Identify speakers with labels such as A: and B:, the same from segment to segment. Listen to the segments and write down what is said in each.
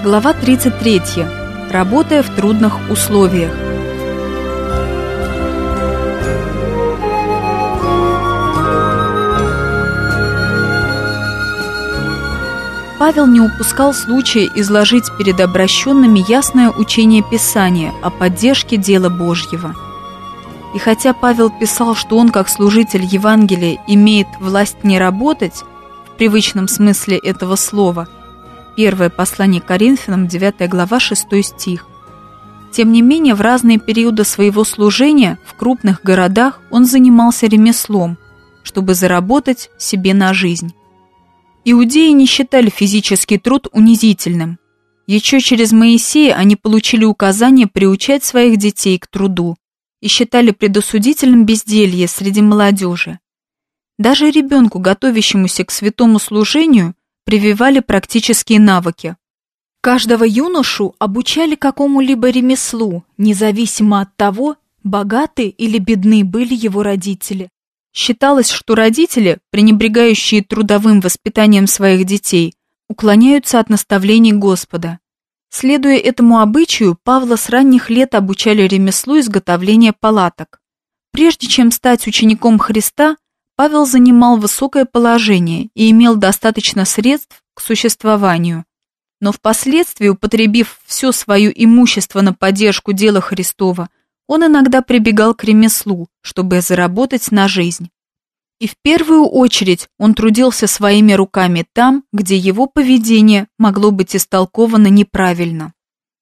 A: Глава 33. Работая в трудных условиях. Павел не упускал случая изложить перед обращенными ясное учение Писания о поддержке дела Божьего. И хотя Павел писал, что он, как служитель Евангелия, имеет власть не работать, в привычном смысле этого слова, Первое послание к Коринфянам, 9 глава, 6 стих. Тем не менее, в разные периоды своего служения в крупных городах он занимался ремеслом, чтобы заработать себе на жизнь. Иудеи не считали физический труд унизительным. Еще через Моисея они получили указание приучать своих детей к труду и считали предосудительным безделье среди молодежи. Даже ребенку, готовящемуся к святому служению, прививали практические навыки. Каждого юношу обучали какому-либо ремеслу, независимо от того, богаты или бедны были его родители. Считалось, что родители, пренебрегающие трудовым воспитанием своих детей, уклоняются от наставлений Господа. Следуя этому обычаю, Павла с ранних лет обучали ремеслу изготовления палаток. Прежде чем стать учеником Христа, Павел занимал высокое положение и имел достаточно средств к существованию. Но впоследствии, употребив все свое имущество на поддержку дела Христова, он иногда прибегал к ремеслу, чтобы заработать на жизнь. И в первую очередь он трудился своими руками там, где его поведение могло быть истолковано неправильно.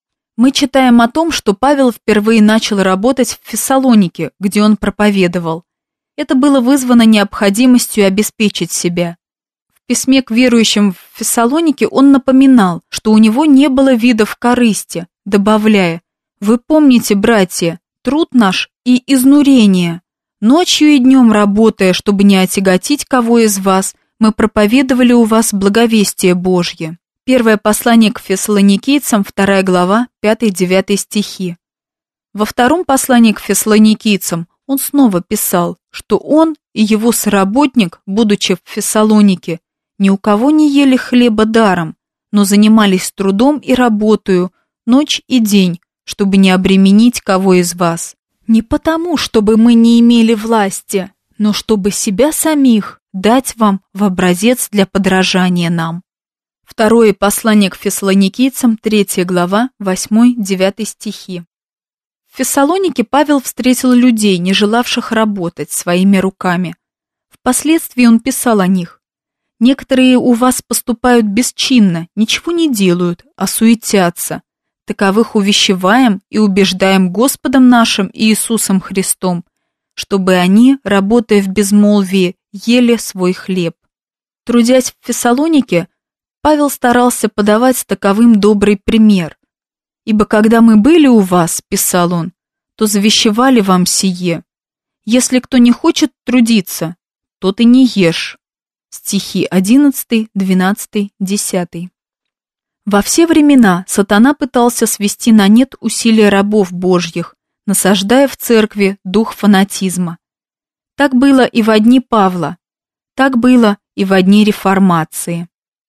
A: Мы читаем о том, что Павел впервые начал работать в Фессалонике, где он проповедовал. Это было вызвано необходимостью обеспечить себя. В письме к верующим в Фессалонике он напоминал, что у него не было видов корысти, добавляя: «Вы помните, братья, труд наш и изнурение. Ночью и днем работая, чтобы не отяготить кого из вас, мы проповедовали у вас благовестие Божье». Первое послание к фессалоникийцам, 2 глава, 5-9 стихи. Во втором послании к фессалоникийцам он снова писал, что он и его соработник, будучи в Фессалонике, ни у кого не ели хлеба даром, но занимались трудом и работою ночь и день, чтобы не обременить кого из вас. Не потому, чтобы мы не имели власти, но чтобы себя самих дать вам в образец для подражания нам. Второе послание к фессалоникийцам, 3 глава, 8-9 стихи. В Фессалонике Павел встретил людей, не желавших работать своими руками. Впоследствии он писал о них: «Некоторые у вас поступают бесчинно, ничего не делают, а суетятся. Таковых увещеваем и убеждаем Господом нашим Иисусом Христом, чтобы они, работая в безмолвии, ели свой хлеб». Трудясь в Фессалонике, Павел старался подавать таковым добрый пример. «Ибо когда мы были у вас, — писал он, — то завещевали вам сие. Если кто не хочет трудиться, тот и не ешь». Стихи 11, 12, 10. Во все времена сатана пытался свести на нет усилия рабов Божьих, насаждая в церкви дух фанатизма. Так было и во дни Павла, так было и во дни Реформации.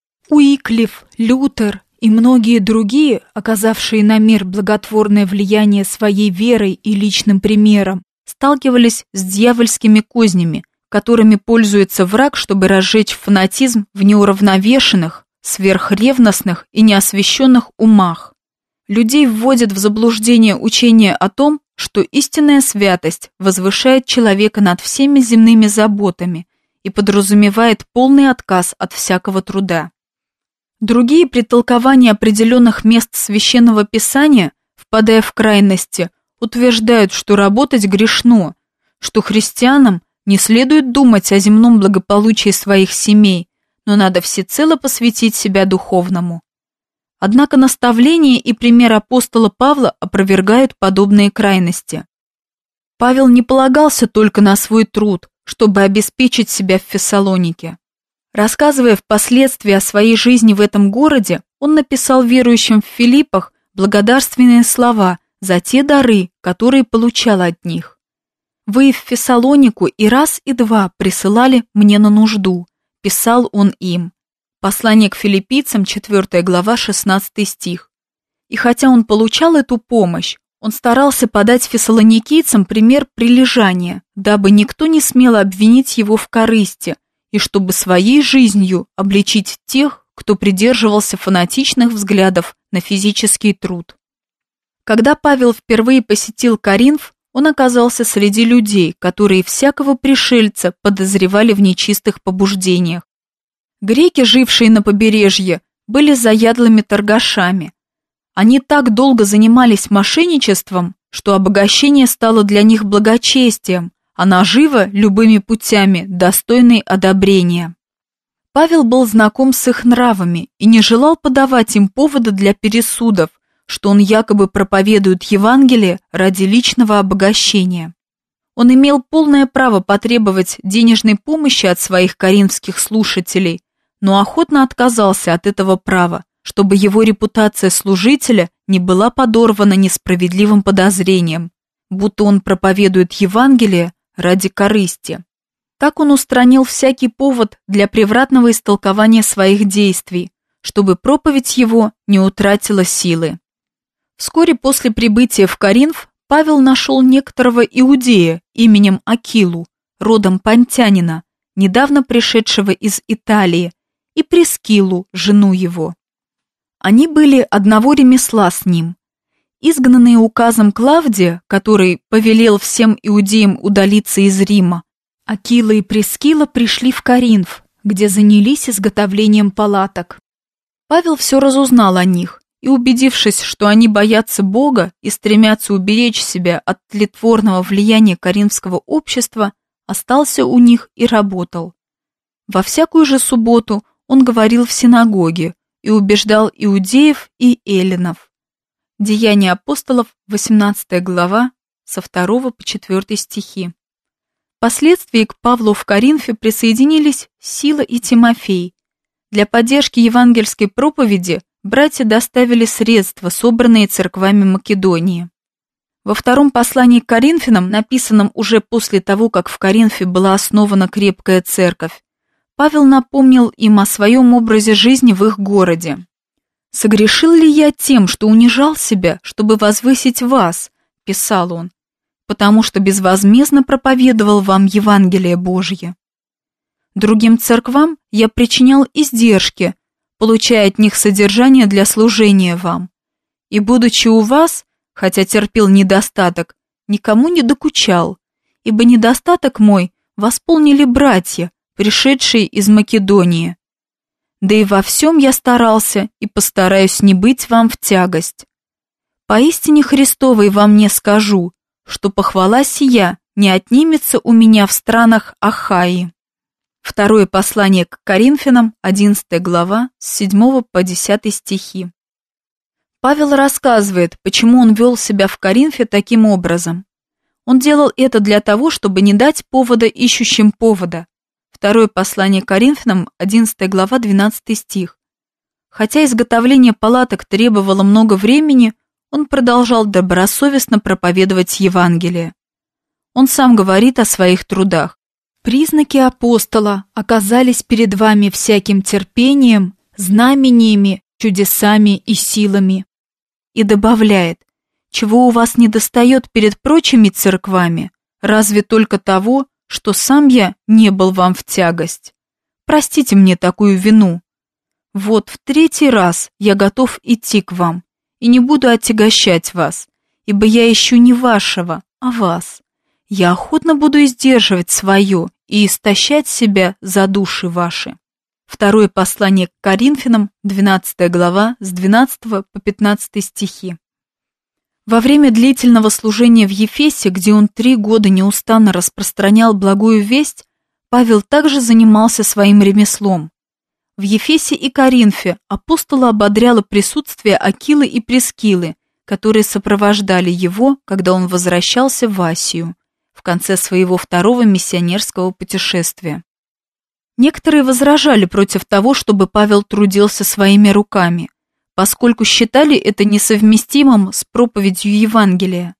A: Уиклиф, Лютер и многие другие, оказавшие на мир благотворное влияние своей верой и личным примером, сталкивались с дьявольскими кознями, которыми пользуется враг, чтобы разжечь фанатизм в неуравновешенных, сверхревностных и неосвященных умах. Людей вводят в заблуждение учение о том, что истинная святость возвышает человека над всеми земными заботами и подразумевает полный отказ от всякого труда. Другие при толковании определенных мест Священного Писания, впадая в крайности, утверждают, что работать грешно, что христианам не следует думать о земном благополучии своих семей, но надо всецело посвятить себя духовному. Однако наставление и пример апостола Павла опровергают подобные крайности. Павел не полагался только на свой труд, чтобы обеспечить себя в Фессалонике. Рассказывая впоследствии о своей жизни в этом городе, он написал верующим в Филиппах благодарственные слова за те дары, которые получал от них. «Вы в Фессалонику и раз, и два присылали мне на нужду», — писал он им. Послание к филиппийцам, 4 глава, 16 стих. И хотя он получал эту помощь, он старался подать фессалоникийцам пример прилежания, дабы никто не смел обвинить его в корысти, и чтобы своей жизнью обличить тех, кто придерживался фанатичных взглядов на физический труд. Когда Павел впервые посетил Коринф, он оказался среди людей, которые всякого пришельца подозревали в нечистых побуждениях. Греки, жившие на побережье, были заядлыми торгашами. Они так долго занимались мошенничеством, что обогащение стало для них благочестием, а нажива любыми путями достойной одобрения. Павел был знаком с их нравами и не желал подавать им повода для пересудов, что он якобы проповедует Евангелие ради личного обогащения. Он имел полное право потребовать денежной помощи от своих коринфских слушателей, но охотно отказался от этого права, чтобы его репутация служителя не была подорвана несправедливым подозрением, будто он проповедует Евангелие ради корысти. Так он устранил всякий повод для превратного истолкования своих действий, чтобы проповедь его не утратила силы. Вскоре после прибытия в Коринф Павел нашел некоторого иудея именем Акилу, родом понтянина, недавно пришедшего из Италии, и Прискилу, жену его. Они были одного ремесла с ним. Изгнанные указом Клавдия, который повелел всем иудеям удалиться из Рима, Акила и Прискила пришли в Коринф, где занялись изготовлением палаток. Павел все разузнал о них, и, убедившись, что они боятся Бога и стремятся уберечь себя от тлетворного влияния коринфского общества, остался у них и работал. Во всякую же субботу он говорил в синагоге и убеждал иудеев и эллинов. Деяния апостолов, 18 глава, со 2 по 4 стихи. Впоследствии к Павлу в Коринфе присоединились Сила и Тимофей. Для поддержки евангельской проповеди братья доставили средства, собранные церквами Македонии. Во втором послании к Коринфянам, написанном уже после того, как в Коринфе была основана крепкая церковь, Павел напомнил им о своем образе жизни в их городе. «Согрешил ли я тем, что унижал себя, чтобы возвысить вас?» – писал он, «потому что безвозмездно проповедовал вам Евангелие Божье. Другим церквам я причинял издержки, получая от них содержание для служения вам. И, будучи у вас, хотя терпел недостаток, никому не докучал, ибо недостаток мой восполнили братья, пришедшие из Македонии. Да и во всем я старался и постараюсь не быть вам в тягость. Поистине Христовой вам не скажу, что похвала сия не отнимется у меня в странах Ахаи». Второе послание к Коринфянам, 11 глава, с 7 по 10 стихи. Павел рассказывает, почему он вел себя в Коринфе таким образом. Он делал это для того, чтобы не дать повода ищущим повода. Второе послание к Коринфянам, 11 глава, 12 стих. Хотя изготовление палаток требовало много времени, он продолжал добросовестно проповедовать Евангелие. Он сам говорит о своих трудах. «Признаки апостола оказались перед вами всяким терпением, знамениями, чудесами и силами». И добавляет: «Чего у вас недостает перед прочими церквами? Разве только того, что сам я не был вам в тягость. Простите мне такую вину. Вот в 3-й раз я готов идти к вам и не буду отягощать вас, ибо я ищу не вашего, а вас. Я охотно буду издерживать свое и истощать себя за души ваши». Второе послание к Коринфянам, 12 глава, с 12 по 15 стихи. Во время длительного служения в Ефесе, где он 3 года неустанно распространял благую весть, Павел также занимался своим ремеслом. В Ефесе и Коринфе апостола ободряло присутствие Акилы и Прискилы, которые сопровождали его, когда он возвращался в Асию, в конце своего 2-го миссионерского путешествия. Некоторые возражали против того, чтобы Павел трудился своими руками, поскольку считали это несовместимым с проповедью Евангелия.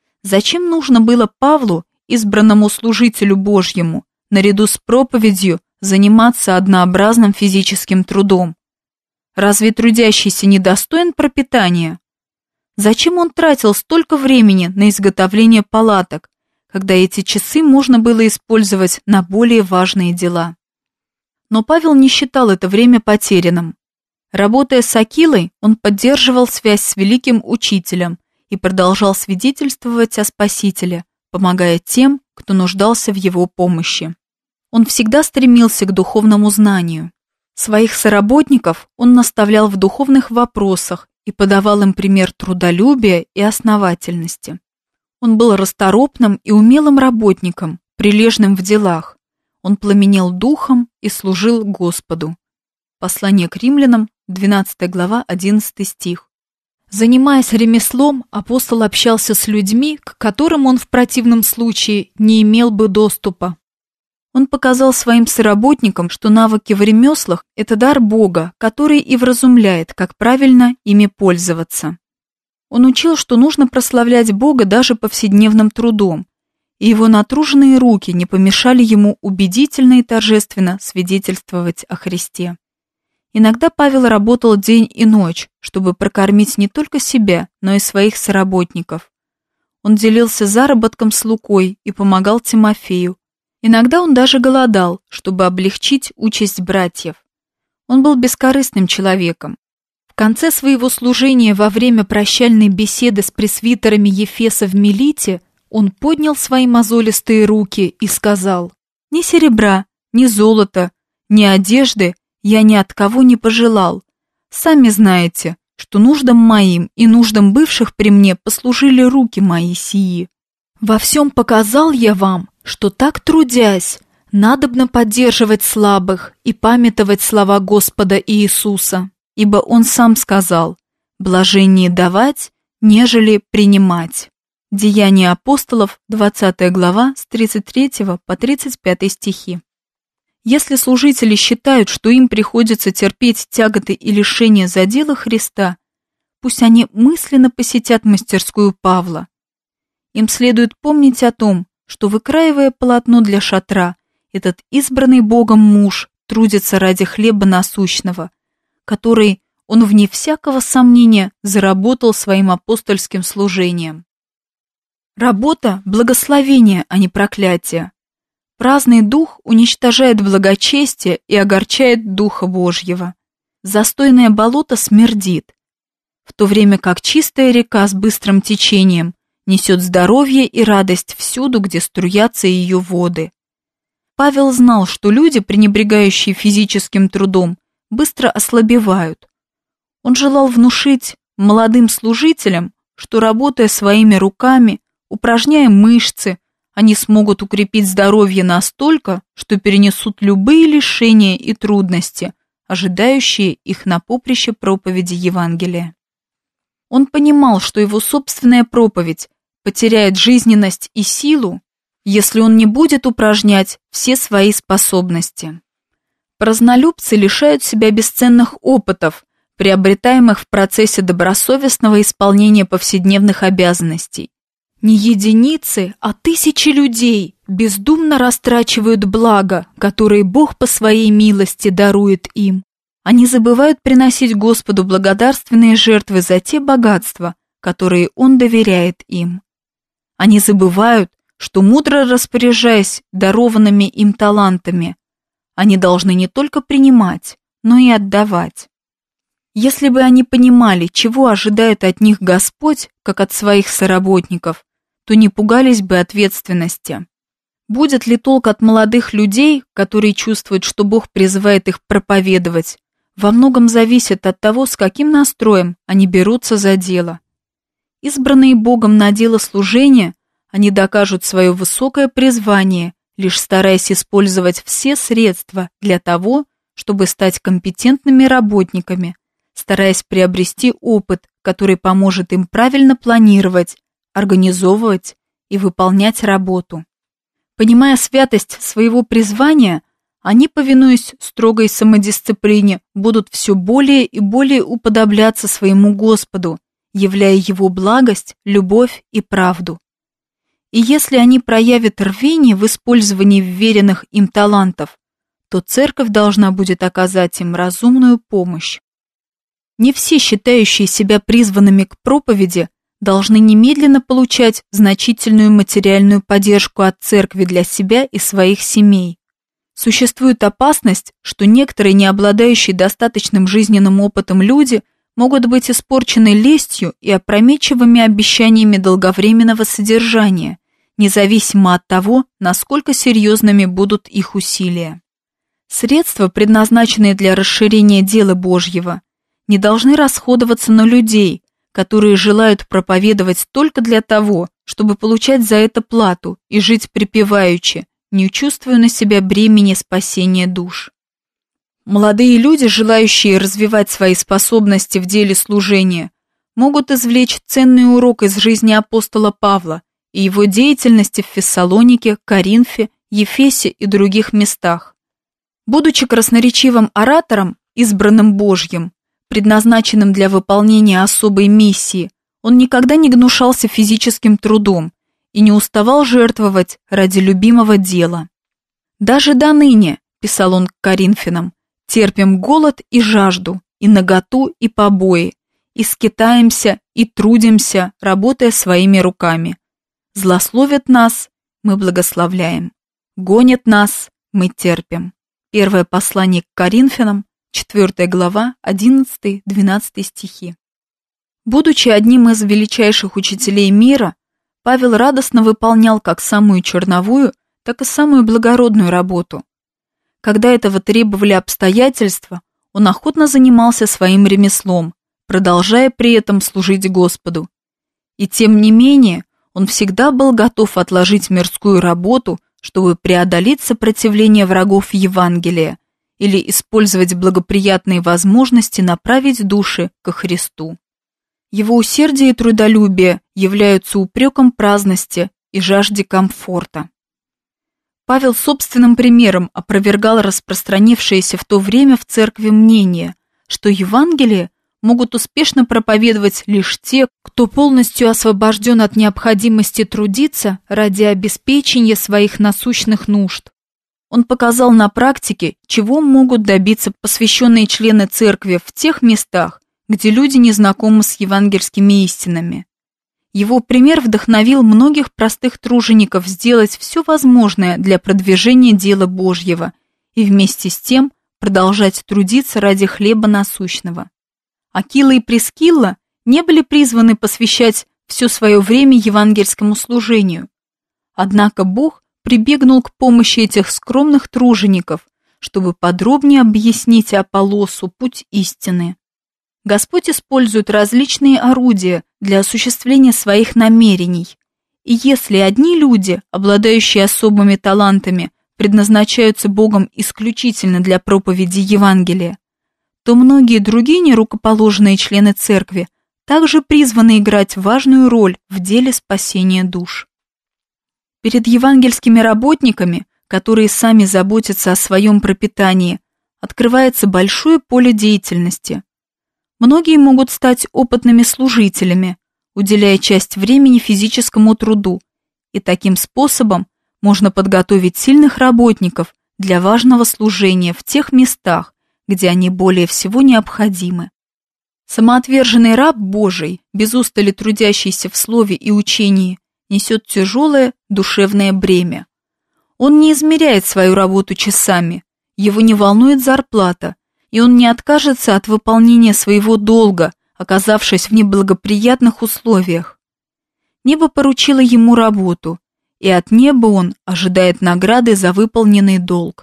A: Зачем нужно было Павлу, избранному служителю Божьему, наряду с проповедью, заниматься однообразным физическим трудом. Разве трудящийся недостоин пропитания? Зачем он тратил столько времени на изготовление палаток, когда эти часы можно было использовать на более важные дела? Но Павел не считал это время потерянным. Работая с Акилой, он поддерживал связь с великим учителем и продолжал свидетельствовать о Спасителе, помогая тем, кто нуждался в его помощи. Он всегда стремился к духовному знанию. Своих соработников он наставлял в духовных вопросах и подавал им пример трудолюбия и основательности. Он был расторопным и умелым работником, прилежным в делах. Он пламенел духом и служил Господу. Послание к римлянам, 12 глава, 11 стих. Занимаясь ремеслом, апостол общался с людьми, к которым он в противном случае не имел бы доступа. Он показал своим соработникам, что навыки в ремеслах – это дар Бога, который и вразумляет, как правильно ими пользоваться. Он учил, что нужно прославлять Бога даже повседневным трудом, и его натруженные руки не помешали ему убедительно и торжественно свидетельствовать о Христе. Иногда Павел работал день и ночь, чтобы прокормить не только себя, но и своих соработников. Он делился заработком с Лукой и помогал Тимофею. Иногда он даже голодал, чтобы облегчить участь братьев. Он был бескорыстным человеком. В конце своего служения во время прощальной беседы с пресвитерами Ефеса в Милите он поднял свои мозолистые руки и сказал: «Ни серебра, ни золота, ни одежды я ни от кого не пожелал. Сами знаете, что нуждам моим и нуждам бывших при мне послужили руки мои сии. Во всем показал я вам, что так трудясь, надобно поддерживать слабых и памятовать слова Господа Иисуса, ибо Он сам сказал: блаженнее давать, нежели принимать». Деяния апостолов, 20 глава, с 33 по 35 стихи. Если служители считают, что им приходится терпеть тяготы и лишения за дело Христа, пусть они мысленно посетят мастерскую Павла. Им следует помнить о том, что, выкраивая полотно для шатра, этот избранный Богом муж трудится ради хлеба насущного, который он, вне всякого сомнения, заработал своим апостольским служением. Работа – благословение, а не проклятие. Праздный дух уничтожает благочестие и огорчает Духа Божьего. Застойное болото смердит, в то время как чистая река с быстрым течением несет здоровье и радость всюду, где струятся ее воды. Павел знал, что люди, пренебрегающие физическим трудом, быстро ослабевают. Он желал внушить молодым служителям, что, работая своими руками, упражняя мышцы, они смогут укрепить здоровье настолько, что перенесут любые лишения и трудности, ожидающие их на поприще проповеди Евангелия. Он понимал, что его собственная проповедь потеряет жизненность и силу, если он не будет упражнять все свои способности. Празднолюбцы лишают себя бесценных опытов, приобретаемых в процессе добросовестного исполнения повседневных обязанностей. Не единицы, а тысячи людей бездумно растрачивают блага, которые Бог по своей милости дарует им. Они забывают приносить Господу благодарственные жертвы за те богатства, которые Он доверяет им. Они забывают, что, мудро распоряжаясь дарованными им талантами, они должны не только принимать, но и отдавать. Если бы они понимали, чего ожидает от них Господь, как от своих соработников, то не пугались бы ответственности. Будет ли толк от молодых людей, которые чувствуют, что Бог призывает их проповедовать, во многом зависит от того, с каким настроем они берутся за дело. Избранные Богом на дело служения, они докажут свое высокое призвание, лишь стараясь использовать все средства для того, чтобы стать компетентными работниками, стараясь приобрести опыт, который поможет им правильно планировать, организовывать и выполнять работу. Понимая святость своего призвания, они, повинуясь строгой самодисциплине, будут все более и более уподобляться своему Господу, являя Его благость, любовь и правду. И если они проявят рвение в использовании вверенных им талантов, то церковь должна будет оказать им разумную помощь. Не все, считающие себя призванными к проповеди, должны немедленно получать значительную материальную поддержку от церкви для себя и своих семей. Существует опасность, что некоторые, не обладающие достаточным жизненным опытом люди, могут быть испорчены лестью и опрометчивыми обещаниями долговременного содержания, независимо от того, насколько серьезными будут их усилия. Средства, предназначенные для расширения дела Божьего, не должны расходоваться на людей, которые желают проповедовать только для того, чтобы получать за это плату и жить припеваючи, не чувствуя на себя бремени спасения душ. Молодые люди, желающие развивать свои способности в деле служения, могут извлечь ценный урок из жизни апостола Павла и его деятельности в Фессалонике, Коринфе, Ефесе и других местах. Будучи красноречивым оратором, избранным Божьим, предназначенным для выполнения особой миссии, он никогда не гнушался физическим трудом и не уставал жертвовать ради любимого дела. «Даже до ныне», – писал он к Коринфянам, – «терпим голод и жажду, и наготу, и побои, и скитаемся, и трудимся, работая своими руками. Злословят нас, мы благословляем, гонят нас, мы терпим». Первое послание к Коринфянам, 4 глава, 11-12 стихи. Будучи одним из величайших учителей мира, Павел радостно выполнял как самую черновую, так и самую благородную работу. Когда этого требовали обстоятельства, он охотно занимался своим ремеслом, продолжая при этом служить Господу. И тем не менее, он всегда был готов отложить мирскую работу, чтобы преодолеть сопротивление врагов Евангелия или использовать благоприятные возможности направить души ко Христу. Его усердие и трудолюбие являются упреком праздности и жажде комфорта. Павел собственным примером опровергал распространившееся в то время в церкви мнение, что Евангелие могут успешно проповедовать лишь те, кто полностью освобожден от необходимости трудиться ради обеспечения своих насущных нужд. Он показал на практике, чего могут добиться посвященные члены церкви в тех местах, где люди не знакомы с евангельскими истинами. Его пример вдохновил многих простых тружеников сделать все возможное для продвижения дела Божьего и вместе с тем продолжать трудиться ради хлеба насущного. Акила и Прискилла не были призваны посвящать все свое время евангельскому служению. Однако Бог прибегнул к помощи этих скромных тружеников, чтобы подробнее объяснить Аполлосу путь истины. Господь использует различные орудия для осуществления своих намерений, и если одни люди, обладающие особыми талантами, предназначаются Богом исключительно для проповеди Евангелия, то многие другие нерукоположенные члены церкви также призваны играть важную роль в деле спасения душ. Перед евангельскими работниками, которые сами заботятся о своем пропитании, открывается большое поле деятельности. Многие могут стать опытными служителями, уделяя часть времени физическому труду, и таким способом можно подготовить сильных работников для важного служения в тех местах, где они более всего необходимы. Самоотверженный раб Божий, без устали трудящийся в слове и учении, несет тяжелое душевное бремя. Он не измеряет свою работу часами, его не волнует зарплата, и он не откажется от выполнения своего долга, оказавшись в неблагоприятных условиях. Небо поручило ему работу, и от неба он ожидает награды за выполненный долг.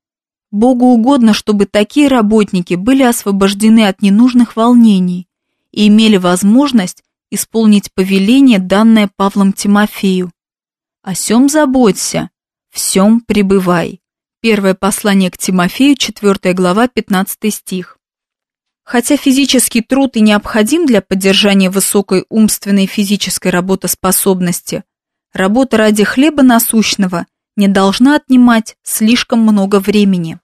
A: Богу угодно, чтобы такие работники были освобождены от ненужных волнений и имели возможность исполнить повеление, данное Павлом Тимофею. «О сем заботься, в сем пребывай». Первое послание к Тимофею, 4 глава, 15 стих. Хотя физический труд и необходим для поддержания высокой умственной и физической работоспособности, работа ради хлеба насущного не должна отнимать слишком много времени.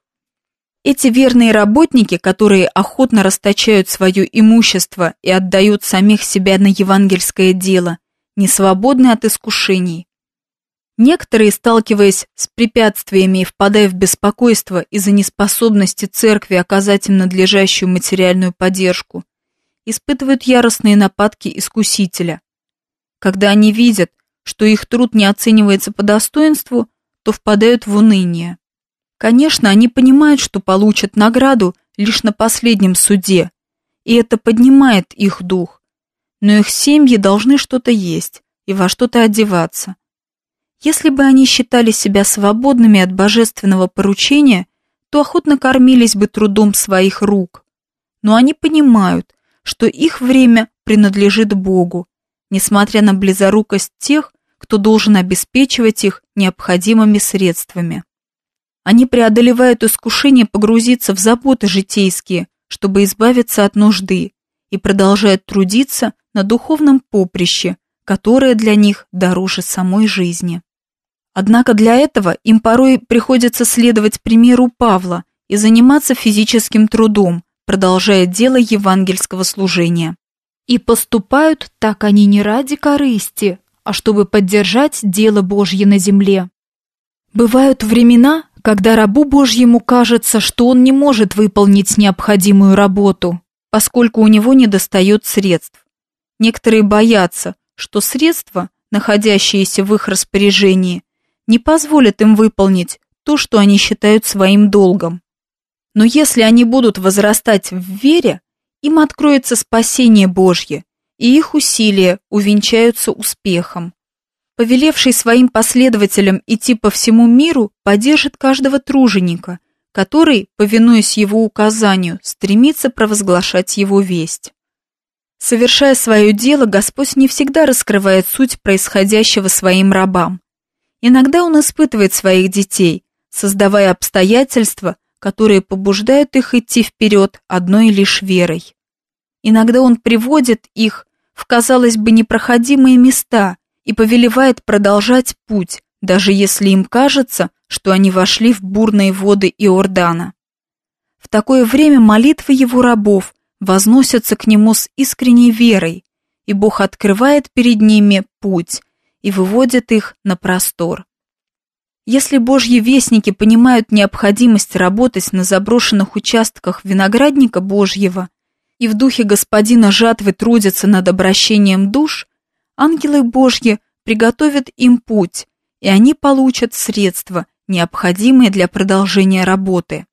A: Эти верные работники, которые охотно расточают свое имущество и отдают самих себя на евангельское дело, не свободны от искушений. Некоторые, сталкиваясь с препятствиями и впадая в беспокойство из-за неспособности церкви оказать им надлежащую материальную поддержку, испытывают яростные нападки искусителя. Когда они видят, что их труд не оценивается по достоинству, то впадают в уныние. Конечно, они понимают, что получат награду лишь на последнем суде, и это поднимает их дух, но их семьи должны что-то есть и во что-то одеваться. Если бы они считали себя свободными от божественного поручения, то охотно кормились бы трудом своих рук. Но они понимают, что их время принадлежит Богу, несмотря на близорукость тех, кто должен обеспечивать их необходимыми средствами. Они преодолевают искушение погрузиться в заботы житейские, чтобы избавиться от нужды, и продолжают трудиться на духовном поприще, которое для них дороже самой жизни. Однако для этого им порой приходится следовать примеру Павла и заниматься физическим трудом, продолжая дело евангельского служения. И поступают так они не ради корысти, а чтобы поддержать дело Божье на земле. Бывают времена, когда рабу Божьему кажется, что он не может выполнить необходимую работу, поскольку у него недостает средств. Некоторые боятся, что средства, находящиеся в их распоряжении, не позволят им выполнить то, что они считают своим долгом. Но если они будут возрастать в вере, им откроется спасение Божье, и их усилия увенчаются успехом. Повелевший своим последователям идти по всему миру, поддержит каждого труженика, который, повинуясь его указанию, стремится провозглашать его весть. Совершая свое дело, Господь не всегда раскрывает суть происходящего своим рабам. Иногда Он испытывает своих детей, создавая обстоятельства, которые побуждают их идти вперед одной лишь верой. Иногда Он приводит их в, казалось бы, непроходимые места и повелевает продолжать путь, даже если им кажется, что они вошли в бурные воды Иордана. В такое время молитвы Его рабов возносятся к Нему с искренней верой, и Бог открывает перед ними путь и выводит их на простор. Если Божьи вестники понимают необходимость работать на заброшенных участках виноградника Божьего и в духе Господина жатвы трудятся над обращением душ, ангелы Божьи приготовят им путь, и они получат средства, необходимые для продолжения работы.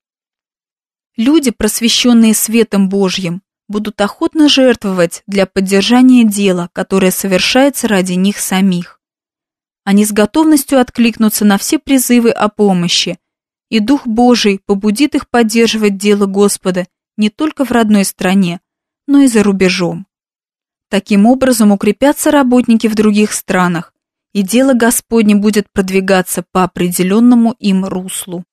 A: Люди, просвещенные светом Божьим, будут охотно жертвовать для поддержания дела, которое совершается ради них самих. Они с готовностью откликнутся на все призывы о помощи, и Дух Божий побудит их поддерживать дело Господа не только в родной стране, но и за рубежом. Таким образом укрепятся работники в других странах, и дело Господне будет продвигаться по определенному им руслу.